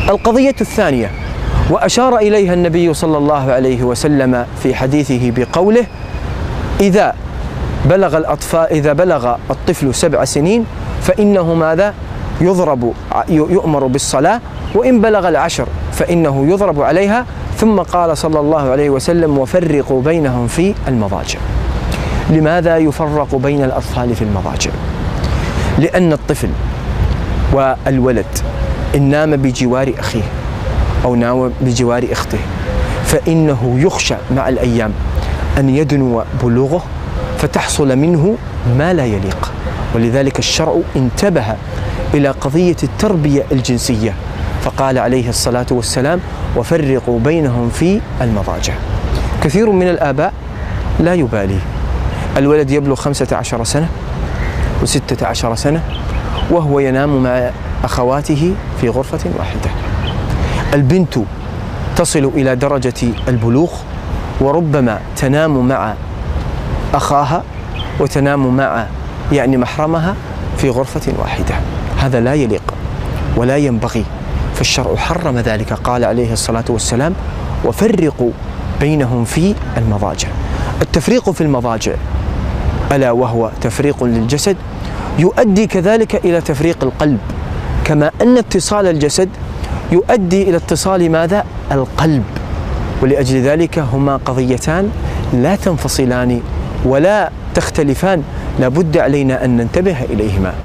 القضية الثانية وأشار إليها النبي صلى الله عليه وسلم في حديثه بقوله: إذا بلغ الطفل 7 سنين فإنه ماذا؟ يؤمر بالصلاة، وإن بلغ 10 فإنه يضرب عليها. ثم قال صلى الله عليه وسلم: وفرقوا بينهم في المضاجع. لماذا يفرق بين الأطفال في المضاجع؟ لأن الطفل والولد إن نام بجوار أخيه أو نام بجوار أخته فإنه يخشى مع الأيام أن يدنو بلوغه فتحصل منه ما لا يليق، ولذلك الشرع انتبه إلى قضية التربية الجنسية فقال عليه الصلاة والسلام: وفرقوا بينهم في المضاجع. كثير من الآباء لا يبالي، الولد يبلغ 15 سنة و16 سنة وهو ينام مع أخواته في غرفة واحدة. البنت تصل إلى درجة البلوغ وربما تنام مع أخاها وتنام مع محرمها في غرفة واحدة. هذا لا يليق ولا ينبغي، فالشرع حرم ذلك. قال عليه الصلاة والسلام: وفرقوا بينهم في المضاجع. التفريق في المضاجع ألا وهو تفريق للجسد يؤدي كذلك إلى تفريق القلب، كما أن اتصال الجسد يؤدي إلى اتصال ماذا؟ القلب. ولأجل ذلك هما قضيتان لا تنفصلان ولا تختلفان، لا بد علينا أن ننتبه إليهما.